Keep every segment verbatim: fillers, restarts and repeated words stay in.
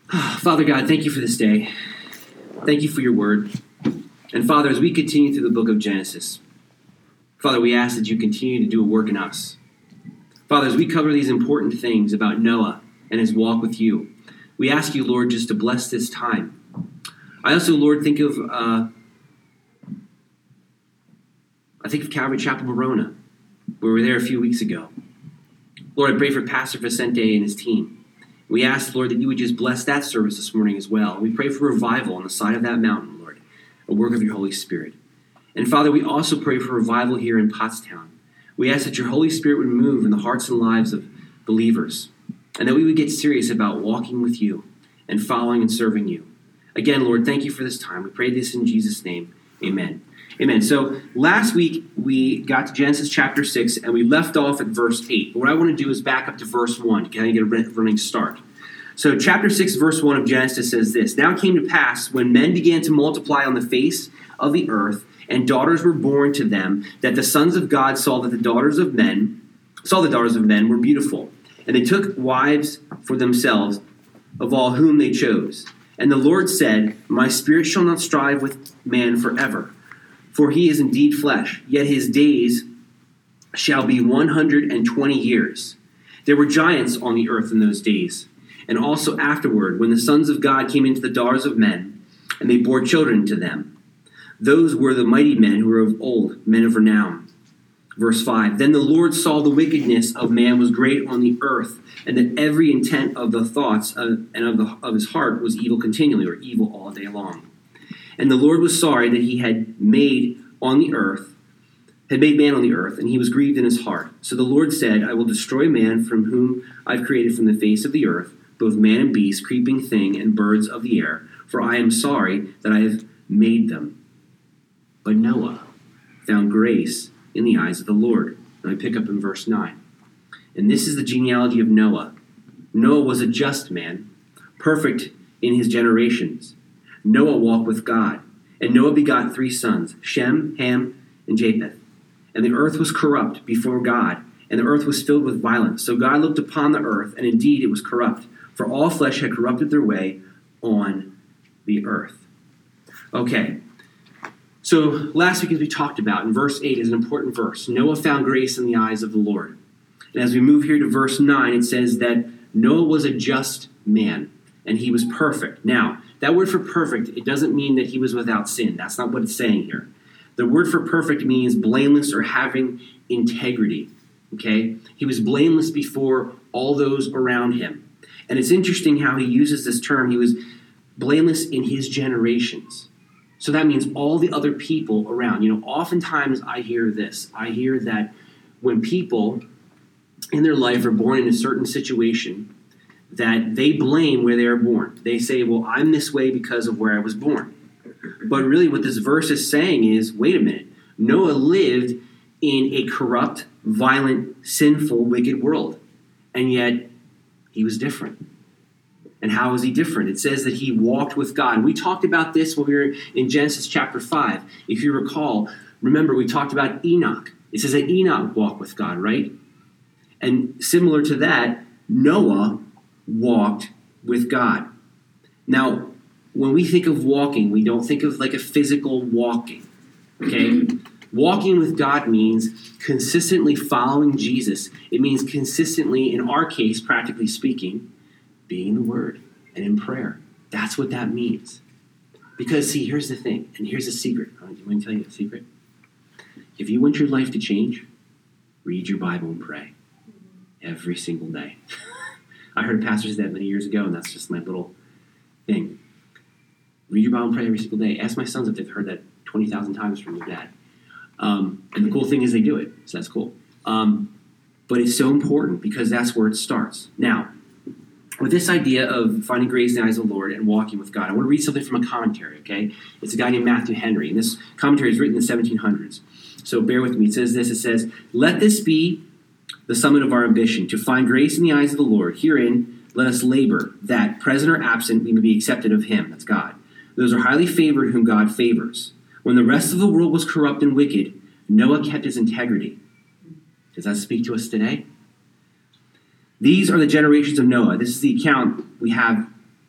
Father God, thank you for this day. Thank you for your word. And Father, as we continue through the book of Genesis, Father, we ask that you continue to do a work in us. Father, as we cover these important things about Noah and his walk with you, we ask you, Lord, just to bless this time. I also, Lord, think of, uh, I think of Calvary Chapel, Verona, where we were there a few weeks ago. Lord, I pray for Pastor Vicente and his team. We ask, Lord, that you would just bless that service this morning as well. We pray for revival on the side of that mountain, Lord, a work of your Holy Spirit. And Father, we also pray for revival here in Pottstown. We ask that your Holy Spirit would move in the hearts and lives of believers, and that we would get serious about walking with you and following and serving you. Again, Lord, thank you for this time. We pray this in Jesus' name. Amen. Amen. So last week we got to Genesis chapter six and we left off at verse eight. But what I want to do is back up to verse one to kind of get a running start. So chapter six, verse one of Genesis says this: Now it came to pass when men began to multiply on the face of the earth and daughters were born to them, that the sons of God saw that the daughters of men, saw the daughters of men were beautiful. And they took wives for themselves of all whom they chose. And the Lord said, My spirit shall not strive with man forever. For he is indeed flesh, yet his days shall be one hundred and twenty years. There were giants on the earth in those days, and also afterward, when the sons of God came into the daughters of men, and they bore children to them. Those were the mighty men who were of old, men of renown. Verse five, Then the Lord saw the wickedness of man was great on the earth, and that every intent of the thoughts of, and of, the, of his heart was evil continually, or evil all day long. And the Lord was sorry that he had made on the earth, had made man on the earth, and he was grieved in his heart. So the Lord said, I will destroy man from whom I've created from the face of the earth, both man and beast, creeping thing, and birds of the air, for I am sorry that I have made them. But Noah found grace in the eyes of the Lord. And I pick up in verse nine. And this is the genealogy of Noah. Noah was a just man, perfect in his generations. Noah walked with God, and Noah begot three sons, Shem, Ham, and Japheth. And the earth was corrupt before God, and the earth was filled with violence. So God looked upon the earth, and indeed it was corrupt, for all flesh had corrupted their way on the earth. Okay, so last week as we talked about, in verse eight is an important verse. Noah found grace in the eyes of the Lord. And as we move here to verse nine, it says that Noah was a just man, and he was perfect. Now, that word for perfect, it doesn't mean that he was without sin. That's not what it's saying here. The word for perfect means blameless or having integrity, okay? He was blameless before all those around him. And it's interesting how he uses this term. He was blameless in his generations. So that means all the other people around. You know, oftentimes I hear this. I hear that when people in their life are born in a certain situation, that they blame where they are born. They say, well, I'm this way because of where I was born. But really what this verse is saying is, wait a minute, Noah lived in a corrupt, violent, sinful, wicked world. And yet, he was different. And how was he different? It says that he walked with God. We talked about this when we were in Genesis chapter five. If you recall, remember we talked about Enoch. It says that Enoch walked with God, right? And similar to that, Noah walked with God. Now, when we think of walking, we don't think of like a physical walking, okay? Walking with God means consistently following Jesus. It means consistently, in our case, practically speaking, being in the Word and in prayer. That's what that means. Because, see, here's the thing, and here's the secret. I want to tell you a secret. If you want your life to change, read your Bible and pray every single day. I heard a pastor say that many years ago, and that's just my little thing. Read your Bible and pray every single day. Ask my sons if they've heard that twenty thousand times from their dad. Um, and the cool thing is they do it, so that's cool. Um, but it's so important because that's where it starts. Now, with this idea of finding grace in the eyes of the Lord and walking with God, I want to read something from a commentary, okay? It's a guy named Matthew Henry, and this commentary is written in the seventeen hundreds. So bear with me. It says this. It says, Let this be the summit of our ambition, to find grace in the eyes of the Lord. Herein, let us labor, that, present or absent, we may be accepted of him, that's God. Those are highly favored whom God favors. When the rest of the world was corrupt and wicked, Noah kept his integrity. Does that speak to us today? These are the generations of Noah. This is the account we have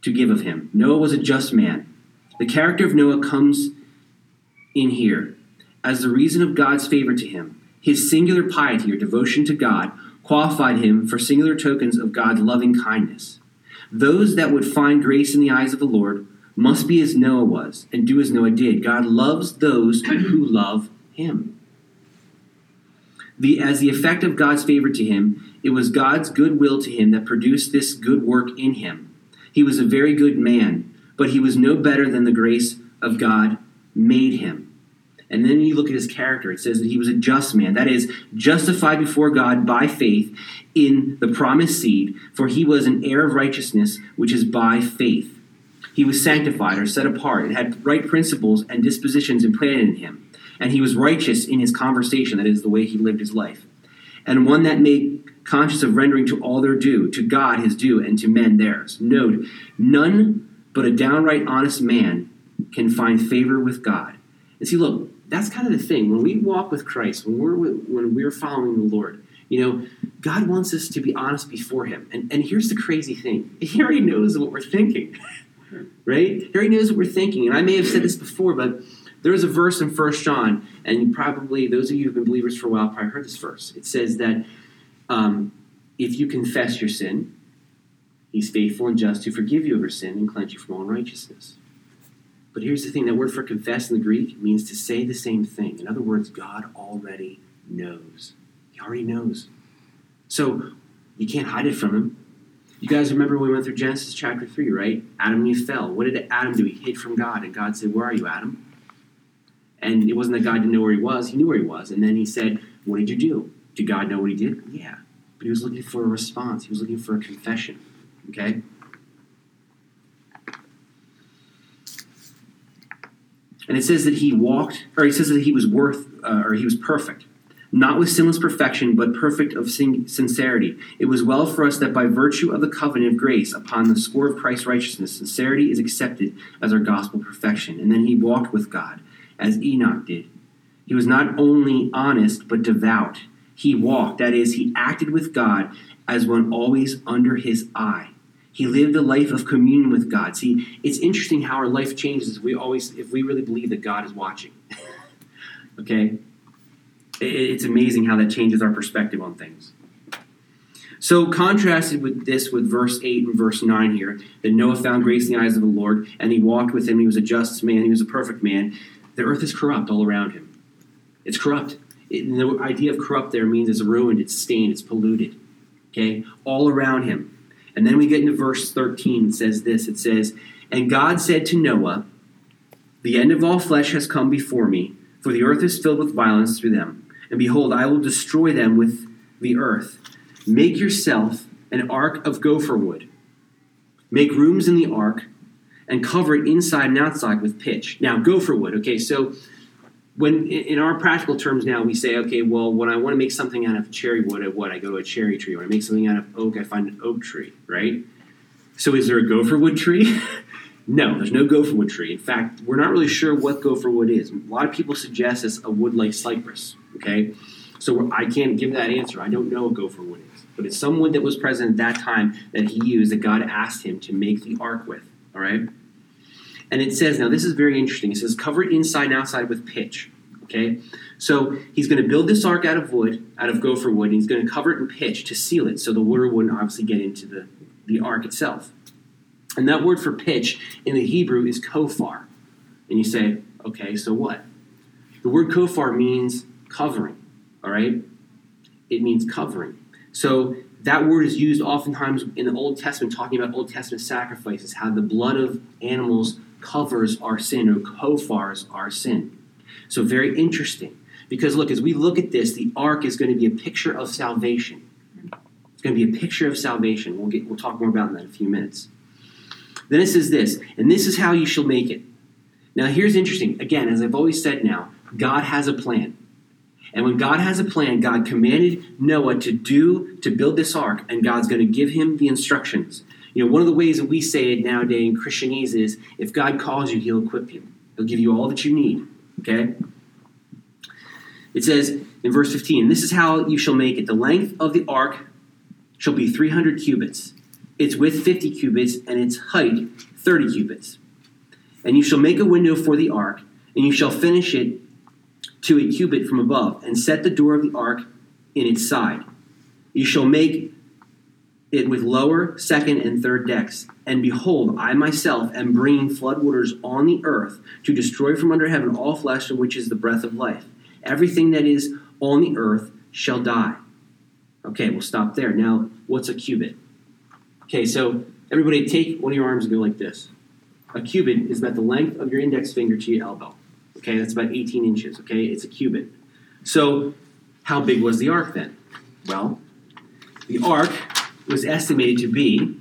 to give of him. Noah was a just man. The character of Noah comes in here as the reason of God's favor to him. His singular piety or devotion to God qualified him for singular tokens of God's loving kindness. Those that would find grace in the eyes of the Lord must be as Noah was and do as Noah did. God loves those who love him. The, as the effect of God's favor to him, it was God's goodwill to him that produced this good work in him. He was a very good man, but he was no better than the grace of God made him. And then you look at his character. It says that he was a just man. That is, justified before God by faith in the promised seed, for he was an heir of righteousness, which is by faith. He was sanctified or set apart and had right principles and dispositions implanted in him. And he was righteous in his conversation, that is, the way he lived his life. And one that made conscious of rendering to all their due, to God his due, and to men theirs. Note, none but a downright honest man can find favor with God. And see, look, that's kind of the thing. When we walk with Christ, when we're when we're following the Lord, you know, God wants us to be honest before him. And, and here's the crazy thing. He already knows what we're thinking, right? He already knows what we're thinking. And I may have said this before, but there's a verse in First John, and you probably, those of you who've been believers for a while probably heard this verse. It says that um, if you confess your sin, he's faithful and just to forgive you of your sin and cleanse you from all unrighteousness. But here's the thing, that word for confess in the Greek means to say the same thing. In other words, God already knows. He already knows. So you can't hide it from him. You guys remember when we went through Genesis chapter three, right? Adam and Eve fell. What did Adam do? He hid from God. And God said, where are you, Adam? And it wasn't that God didn't know where he was. He knew where he was. And then he said, what did you do? Did God know what he did? Yeah. But he was looking for a response. He was looking for a confession. Okay? And it says that he walked, or it says that he was worth, uh, or he was perfect. Not with sinless perfection, but perfect of sin- sincerity. It was well for us that by virtue of the covenant of grace, upon the score of Christ's righteousness, sincerity is accepted as our gospel perfection. And then he walked with God, as Enoch did. He was not only honest, but devout. He walked, that is, he acted with God as one always under his eye. He lived a life of communion with God. See, it's interesting how our life changes if we always, if we really believe that God is watching. Okay? It's amazing how that changes our perspective on things. So contrasted with this with verse eight and verse nine here, that Noah found grace in the eyes of the Lord, and he walked with him, he was a just man, he was a perfect man. The earth is corrupt all around him. It's corrupt. It, the idea of corrupt there means it's ruined, it's stained, it's polluted. Okay? All around him. And then we get into verse thirteen. It says this. It says, and God said to Noah, the end of all flesh has come before me, for the earth is filled with violence through them. And behold, I will destroy them with the earth. Make yourself an ark of gopher wood. Make rooms in the ark and cover it inside and outside with pitch. Now, gopher wood. Okay, so when in our practical terms now, we say, okay, well, when I want to make something out of cherry wood, I what? I go to a cherry tree. When I make something out of oak, I find an oak tree, right? So is there a gopher wood tree? No, there's no gopher wood tree. In fact, we're not really sure what gopher wood is. A lot of people suggest it's a wood like cypress, okay? So I can't give that answer. I don't know what gopher wood is. But it's some wood that was present at that time that he used, that God asked him to make the ark with, all right? And it says, now this is very interesting. It says, cover it inside and outside with pitch, okay? So he's going to build this ark out of wood, out of gopher wood, and he's going to cover it in pitch to seal it so the water wouldn't obviously get into the, the ark itself. And that word for pitch in the Hebrew is kofar. And you say, okay, so what? The word kofar means covering, all right? It means covering. So that word is used oftentimes in the Old Testament, talking about Old Testament sacrifices, how the blood of animals covers our sin or kofars our sin. So very interesting. Because look, as we look at this, the ark is going to be a picture of salvation. It's going to be a picture of salvation. We'll get, we'll talk more about that in a few minutes. Then it says this, and this is how you shall make it. Now here's interesting. Again, as I've always said now, God has a plan. And when God has a plan, God commanded Noah to do, to build this ark, and God's going to give him the instructions. You know, one of the ways that we say it nowadays in Christianese is, if God calls you, he'll equip you. He'll give you all that you need, okay? It says in verse fifteen, this is how you shall make it. The length of the ark shall be three hundred cubits, its width fifty cubits, and its height thirty cubits. And you shall make a window for the ark, and you shall finish it to a cubit from above, and set the door of the ark in its side. You shall make it with lower, second, and third decks. And behold, I myself am bringing floodwaters on the earth to destroy from under heaven all flesh, which is the breath of life. Everything that is on the earth shall die. Okay, we'll stop there. Now, what's a cubit? Okay, so everybody take one of your arms and go like this. A cubit is about the length of your index finger to your elbow. Okay, that's about eighteen inches. Okay, it's a cubit. So, how big was the ark then? Well, the ark was estimated to be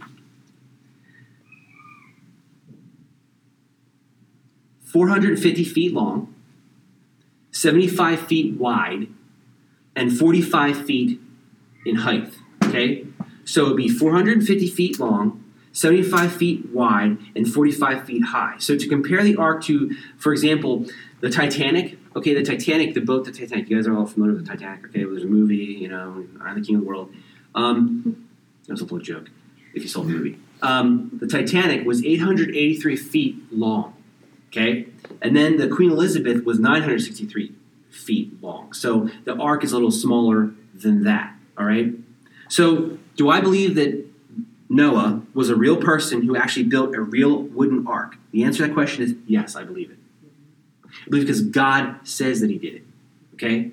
four hundred fifty feet long, seventy-five feet wide, and forty-five feet in height. Okay? So it would be four hundred fifty feet long, seventy-five feet wide, and forty-five feet high. So to compare the ark to, for example, the Titanic. Okay, the Titanic, the boat, the Titanic. You guys are all familiar with the Titanic. Okay, well, there's a movie, you know, I'm the King of the World. Um, that was a little joke, if you saw the movie. Um, the Titanic was eight hundred eighty-three feet long. Okay? And then the Queen Elizabeth was nine hundred sixty-three feet long. So the ark is a little smaller than that. All right? So do I believe that Noah was a real person who actually built a real wooden ark? The answer to that question is yes, I believe it. I believe because God says that he did it. Okay?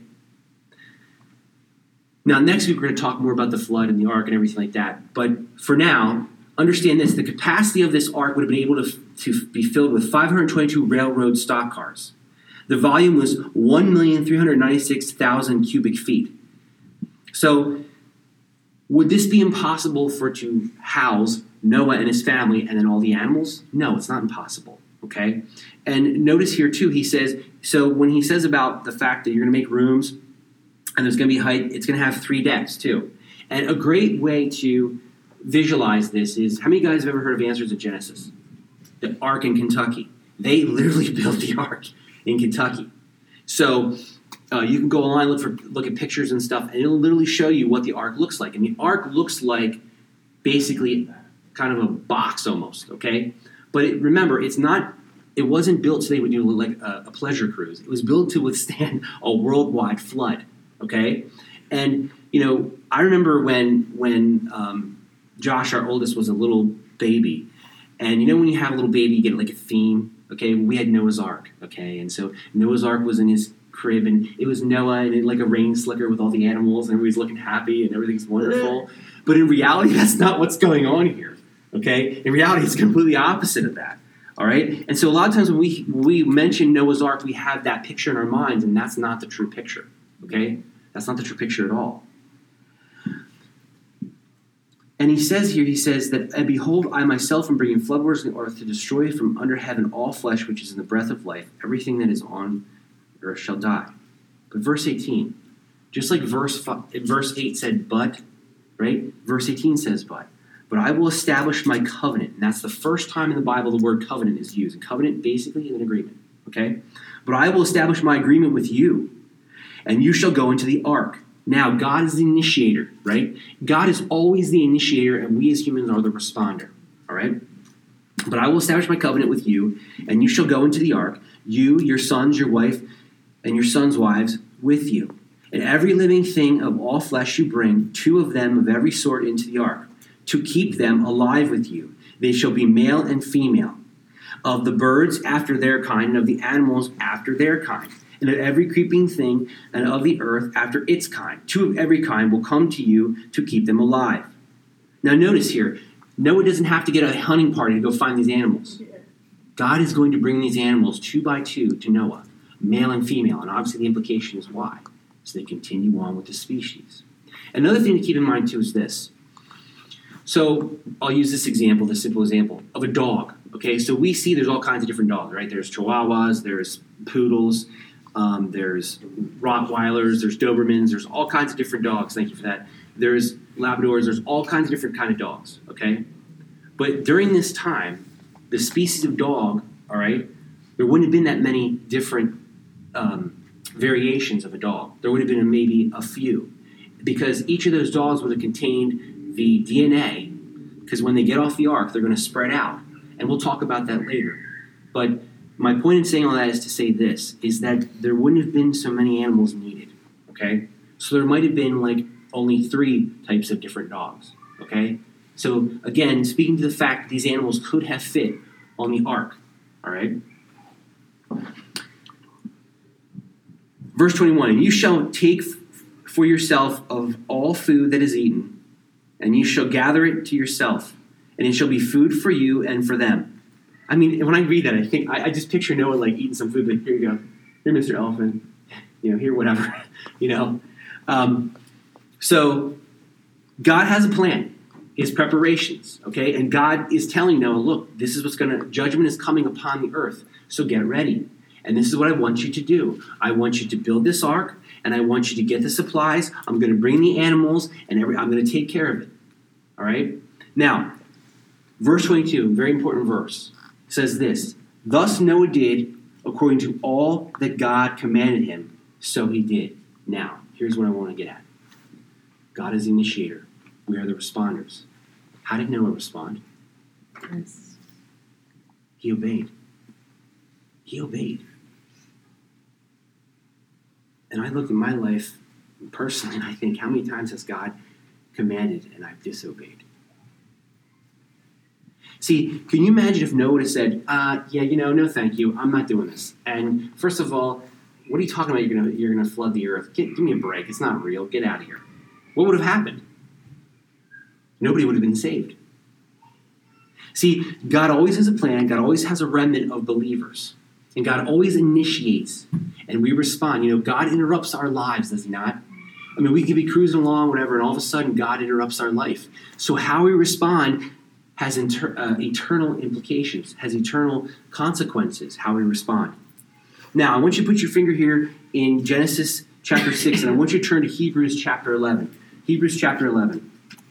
Now, next week we're going to talk more about the flood and the ark and everything like that. But for now, understand this. The capacity of this ark would have been able to, to be filled with five hundred twenty-two railroad stock cars. The volume was one million three hundred ninety-six thousand cubic feet. So, would this be impossible for to house Noah and his family and then all the animals? No, it's not impossible. Okay? And notice here too, he says, so when he says about the fact that you're going to make rooms and there's going to be height, it's going to have three decks too. And a great way to visualize this is, how many guys have ever heard of Answers in Genesis? The ark in Kentucky. They literally built the ark in Kentucky. So uh, you can go online, look for look at pictures and stuff, and it'll literally show you what the ark looks like. And the ark looks like basically kind of a box almost, okay? But it, remember, it's not. It wasn't built so they would do like a, a pleasure cruise. It was built to withstand a worldwide flood, okay? And, you know, I remember when when um, Josh, our oldest, was a little baby. And you know when you have a little baby, you get like a theme, okay? We had Noah's Ark, okay? And so Noah's Ark was in his crib, and it was Noah and it, like a rain slicker with all the animals, and everybody's looking happy, and everything's wonderful. But in reality, that's not what's going on here, okay? In reality, it's completely opposite of that. All right? And so a lot of times when we when we mention Noah's Ark, we have that picture in our minds, and that's not the true picture. Okay? That's not the true picture at all. And he says here, he says that, and behold, I myself am bringing floodwaters in the earth to destroy from under heaven all flesh which is in the breath of life. Everything that is on earth shall die. But verse eighteen, just like verse five, verse eight said, but, right? Verse eighteen says, but. But I will establish my covenant. And that's the first time in the Bible the word covenant is used. And covenant basically is an agreement. Okay? But I will establish my agreement with you. And you shall go into the ark. Now, God is the initiator, right? God is always the initiator, and we as humans are the responder. All right? But I will establish my covenant with you, and you shall go into the ark, you, your sons, your wife, and your sons' wives with you. And every living thing of all flesh you bring, two of them of every sort into the ark, to keep them alive with you. They shall be male and female, of the birds after their kind, and of the animals after their kind, and of every creeping thing, and of the earth after its kind. Two of every kind will come to you to keep them alive. Now notice here, Noah doesn't have to get a hunting party to go find these animals. God is going to bring these animals two by two to Noah, male and female, and obviously the implication is why. So they continue on with the species. Another thing to keep in mind too is this. So I'll use this example, this simple example, of a dog. Okay, so we see there's all kinds of different dogs, right? There's Chihuahuas, there's Poodles, um, there's Rottweilers, there's Dobermans, there's all kinds of different dogs. Thank you for that. There's Labradors, there's all kinds of different kind of dogs, okay? But during this time, the species of dog, all right, there wouldn't have been that many different um, variations of a dog. There would have been maybe a few, because each of those dogs would have contained the D N A because when they get off the ark, they're going to spread out. And we'll talk about that later. But my point in saying all that is to say this, is that there wouldn't have been so many animals needed, okay? So there might have been like only three types of different dogs, okay? So again, speaking to the fact that these animals could have fit on the ark, all right? Verse twenty-one, and you shall take for yourself of all food that is eaten, and you shall gather it to yourself, and it shall be food for you and for them. I mean, when I read that, I think I, I just picture Noah like eating some food. Like, here you go, here, Mister Elephant. You know, here, whatever. you know, um, so God has a plan, His preparations. Okay, and God is telling Noah, look, this is what's going to. Judgment is coming upon the earth. So get ready. And this is what I want you to do. I want you to build this ark, and I want you to get the supplies. I'm going to bring the animals, and every, I'm going to take care of it. All right? Now, verse twenty-two, very important verse, says this, thus Noah did according to all that God commanded him, so he did. Now, here's what I want to get at. God is the initiator. We are the responders. How did Noah respond? Yes. He obeyed. He obeyed. And I look at my life personally, and I think, how many times has God commanded and I've disobeyed? See, can you imagine if Noah would have said, uh, yeah, you know, no thank you, I'm not doing this. And first of all, what are you talking about? You're gonna you're gonna flood the earth. Get, give me a break. It's not real. Get out of here. What would have happened? Nobody would have been saved. See, God always has a plan. God always has a remnant of believers. And God always initiates, and we respond. You know, God interrupts our lives, does He not? I mean, we could be cruising along, whatever, and all of a sudden God interrupts our life. So how we respond has inter- uh, eternal implications, has eternal consequences, how we respond. Now, I want you to put your finger here in Genesis chapter six, and I want you to turn to Hebrews chapter eleven. Hebrews chapter eleven.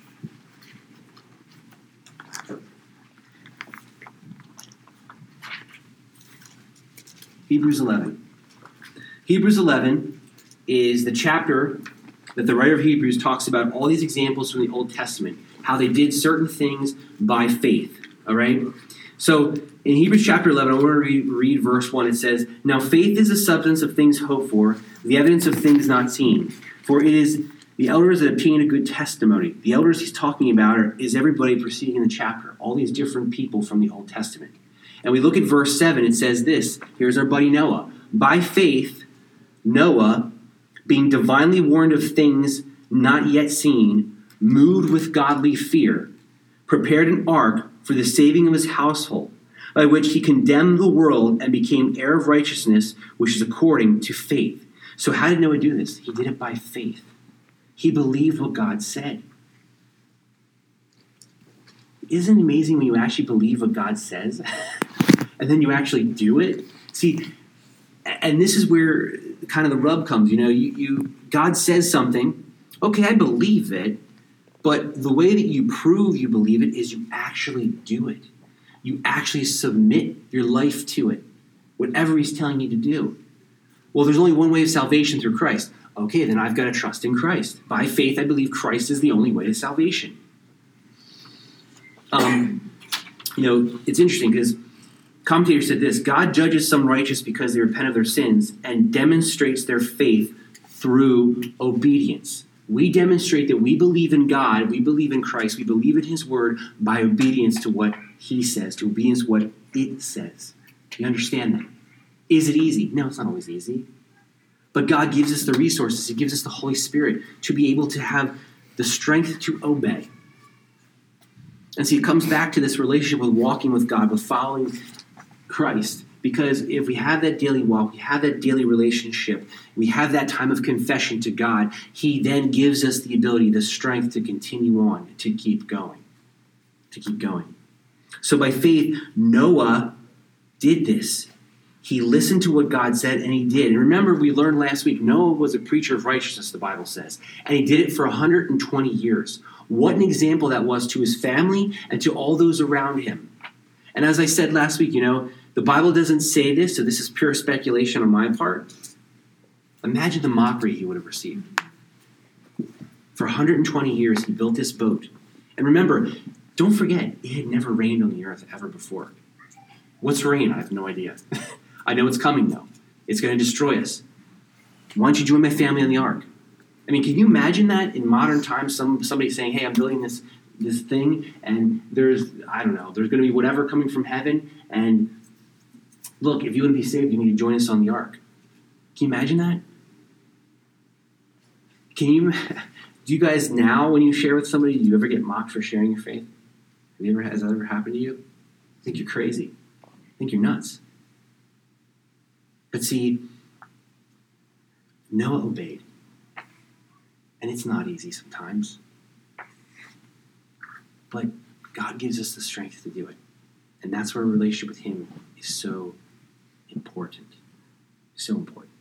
Hebrews eleven. Hebrews eleven is the chapter that the writer of Hebrews talks about all these examples from the Old Testament, how they did certain things by faith. All right? So in Hebrews chapter eleven, I want to read, read verse one. It says, now faith is the substance of things hoped for, the evidence of things not seen. For it is the elders that obtain a good testimony. The elders he's talking about are, is everybody preceding in the chapter, all these different people from the Old Testament. And we look at verse seven, it says this, here's our buddy Noah. By faith, Noah, being divinely warned of things not yet seen, moved with godly fear, prepared an ark for the saving of his household, by which he condemned the world and became heir of righteousness, which is according to faith. So how did Noah do this? He did it by faith. He believed what God said. Isn't it amazing when you actually believe what God says and then you actually do it? See, and this is where kind of the rub comes. You know, you, you God says something, okay, I believe it, but the way that you prove you believe it is you actually do it. You actually submit your life to it, whatever He's telling you to do. Well, there's only one way of salvation through Christ. Okay, then I've got to trust in Christ. By faith, I believe Christ is the only way to salvation. Um, you know, it's interesting because commentators said this, God judges some righteous because they repent of their sins and demonstrates their faith through obedience. We demonstrate that we believe in God, we believe in Christ, we believe in His word by obedience to what He says, to obedience to what it says. Do you understand that? Is it easy? No, it's not always easy. But God gives us the resources, He gives us the Holy Spirit to be able to have the strength to obey. And see, it comes back to this relationship with walking with God, with following Christ. Because if we have that daily walk, we have that daily relationship, we have that time of confession to God, He then gives us the ability, the strength to continue on, to keep going. To keep going. So by faith, Noah did this. He listened to what God said, and he did. And remember, we learned last week, Noah was a preacher of righteousness, the Bible says. And he did it for one hundred twenty years. What an example that was to his family and to all those around him. And as I said last week, you know, the Bible doesn't say this, so this is pure speculation on my part. Imagine the mockery he would have received. For one hundred twenty years, he built this boat. And remember, Don't forget, it had never rained on the earth ever before. What's rain? I have no idea. I know it's coming, though. It's going to destroy us. Why don't you join my family on the ark? I mean, can you imagine that in modern times, some somebody saying, hey, I'm building this this thing, and there's, I don't know, there's going to be whatever coming from heaven, and look, if you want to be saved, you need to join us on the ark. Can you imagine that? Can you, do you guys now, when you share with somebody, do you ever get mocked for sharing your faith? Have you ever, has that ever happened to you? I think you're crazy. I think you're nuts. But see, Noah obeyed. And it's not easy sometimes. But God gives us the strength to do it. And that's where a relationship with him is so important. So important.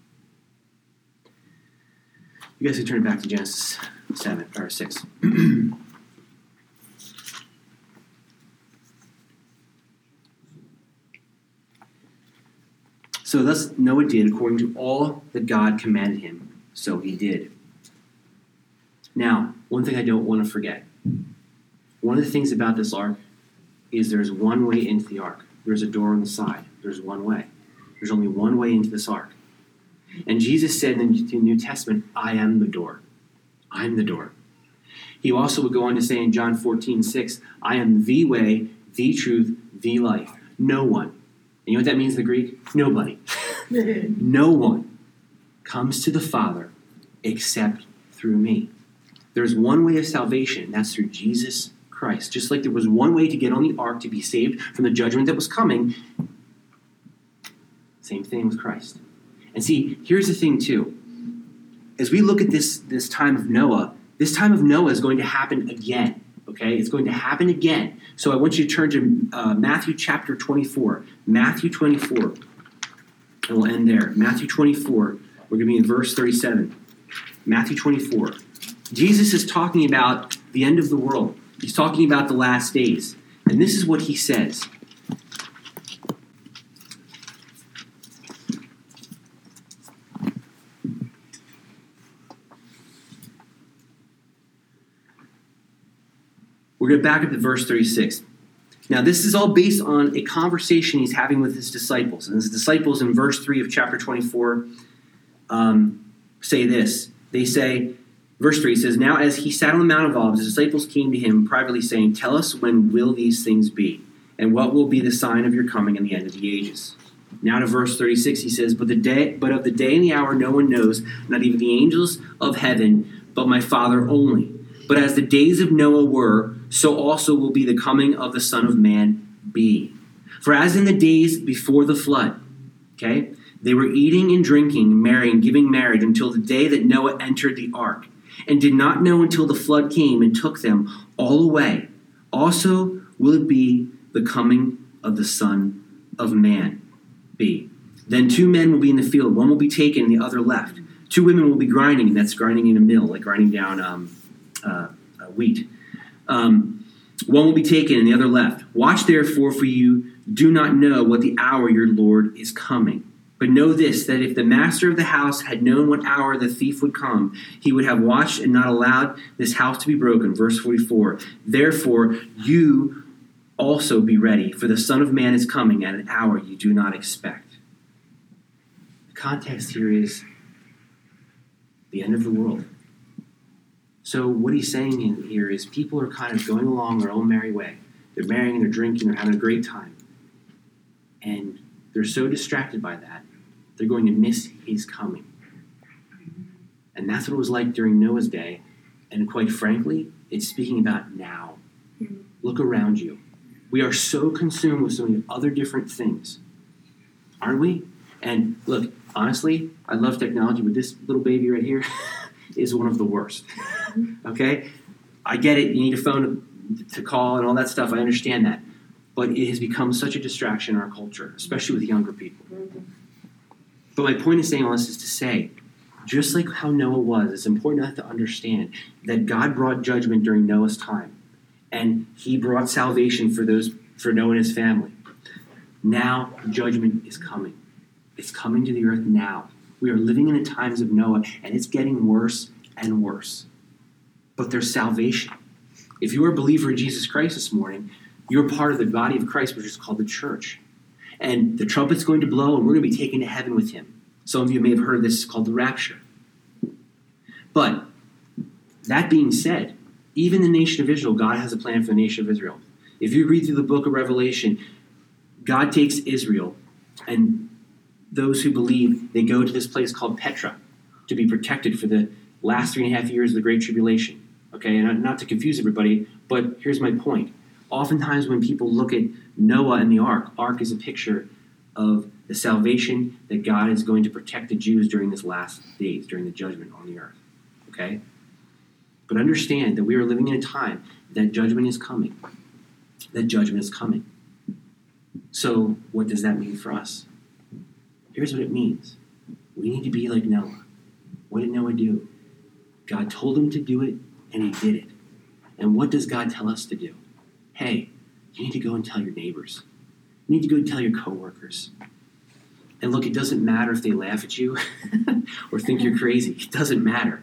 You guys can turn it back to Genesis seven or six. So thus Noah did according to all that God commanded him. So he did. Now, one thing I don't want to forget. One of the things about this ark is there's one way into the ark. There's a door on the side. There's one way. There's only one way into this ark. And Jesus said in the New Testament, I am the door. I'm the door. He also would go on to say in John fourteen six, I am the way, the truth, the life. No one. And you know what that means in the Greek? Nobody. No one comes to the Father except through me. There's one way of salvation, and that's through Jesus Christ. Just like there was one way to get on the ark to be saved from the judgment that was coming, same thing with Christ. And see, here's the thing too. As we look at this, this time of Noah, this time of Noah is going to happen again. Okay? It's going to happen again. So I want you to turn to uh, Matthew chapter twenty-four. Matthew twenty-four. And we'll end there. Matthew twenty-four. We're going to be in verse thirty-seven. Matthew twenty-four. Jesus is talking about the end of the world. He's talking about the last days. And this is what he says. We're going to back up to verse thirty-six. Now, this is all based on a conversation he's having with his disciples. And his disciples in verse three of chapter twenty-four um, say this. They say, verse three says, Now as he sat on the Mount of Olives, his disciples came to him privately saying, Tell us, when will these things be? And what will be the sign of your coming and the end of the ages? Now to verse thirty-six, he says, But the day, but of the day and the hour no one knows, not even the angels of heaven, but my Father only. But as the days of Noah were, so also will be the coming of the Son of Man be. For as in the days before the flood, okay, they were eating and drinking, marrying, giving marriage until the day that Noah entered the ark, and did not know until the flood came and took them all away. Also will it be the coming of the Son of Man be. Then two men will be in the field, one will be taken and the other left. Two women will be grinding, and that's grinding in a mill, like grinding down um, uh, uh, wheat. Um, one will be taken and the other left. Watch therefore, for you do not know what the hour your Lord is coming. But know this, that if the master of the house had known what hour the thief would come, he would have watched and not allowed this house to be broken. Verse forty-four, Therefore you also be ready, for the Son of Man is coming at an hour you do not expect. The context here is the end of the world. So what he's saying in here is people are kind of going along their own merry way. They're marrying, they're drinking, they're having a great time. And they're so distracted by that, they're going to miss his coming. And that's what it was like during Noah's day. And quite frankly, it's speaking about now. Look around you. We are so consumed with so many other different things. Aren't we? And look, honestly, I love technology, but this little baby right here is one of the worst. Okay? I get it. You need a phone to call and all that stuff. I understand that. But it has become such a distraction in our culture, especially with younger people. But my point in saying all this is to say, just like how Noah was, it's important to understand that God brought judgment during Noah's time. And he brought salvation for those for Noah and his family. Now judgment is coming. It's coming to the earth now. We are living in the times of Noah, and it's getting worse and worse. But there's salvation. If you're a believer in Jesus Christ this morning, you're part of the body of Christ, which is called the church. And the trumpet's going to blow, and we're going to be taken to heaven with him. Some of you may have heard of this. It's called the rapture. But that being said, even the nation of Israel, God has a plan for the nation of Israel. If you read through the book of Revelation, God takes Israel, and those who believe, they go to this place called Petra to be protected for the last three and a half years of the Great Tribulation. Okay, and not to confuse everybody, but here's my point. Oftentimes when people look at Noah and the ark, ark is a picture of the salvation that God is going to protect the Jews during this last days, during the judgment on the earth. Okay? But understand that we are living in a time that judgment is coming. That judgment is coming. So what does that mean for us? Here's what it means. We need to be like Noah. What did Noah do? God told him to do it, and he did it. And what does God tell us to do? Hey, you need to go and tell your neighbors. You need to go and tell your coworkers. And look, it doesn't matter if they laugh at you or think you're crazy. It doesn't matter.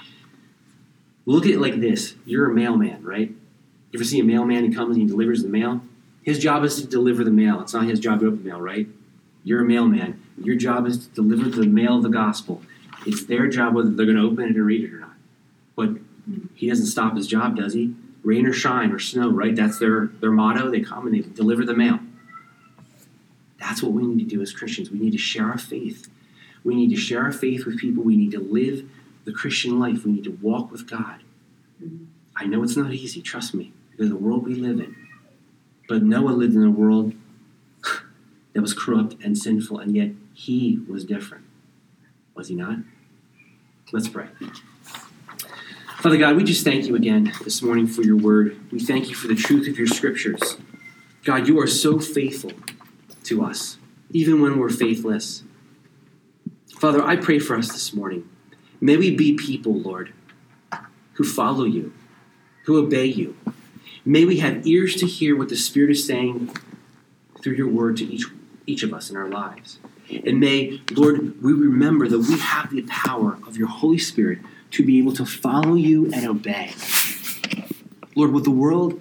Look at it like this. You're a mailman, right? You ever see a mailman who comes and he delivers the mail? His job is to deliver the mail. It's not his job to open the mail, right? You're a mailman. Your job is to deliver the mail of the gospel. It's their job whether they're going to open it and read it or not. But he doesn't stop his job, does he? Rain or shine or snow, right? That's their, their motto. They come and they deliver the mail. That's what we need to do as Christians. We need to share our faith. We need to share our faith with people. We need to live the Christian life. We need to walk with God. I know it's not easy, trust me, because of the world we live in. But Noah lived in a world that was corrupt and sinful, and yet he was different. Was he not? Let's pray. Father God, we just thank you again this morning for your word. We thank you for the truth of your scriptures. God, you are so faithful to us, even when we're faithless. Father, I pray for us this morning. May we be people, Lord, who follow you, who obey you. May we have ears to hear what the Spirit is saying through your word to each, each of us in our lives. And may, Lord, we remember that we have the power of your Holy Spirit to be able to follow you and obey. Lord, what the world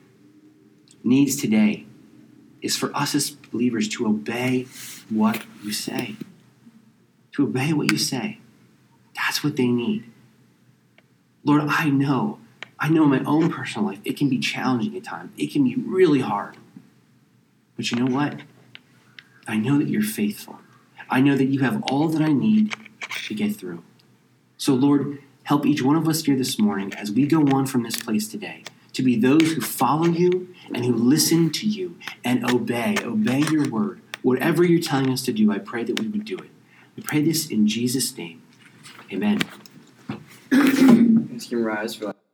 needs today is for us as believers to obey what you say. To obey what you say. That's what they need. Lord, I know, I know in my own personal life, it can be challenging at times. It can be really hard. But you know what? I know that you're faithful. I know that you have all that I need to get through. So Lord, help each one of us here this morning as we go on from this place today to be those who follow you and who listen to you and obey, obey your word. Whatever you're telling us to do, I pray that we would do it. We pray this in Jesus' name. Amen. You can rise for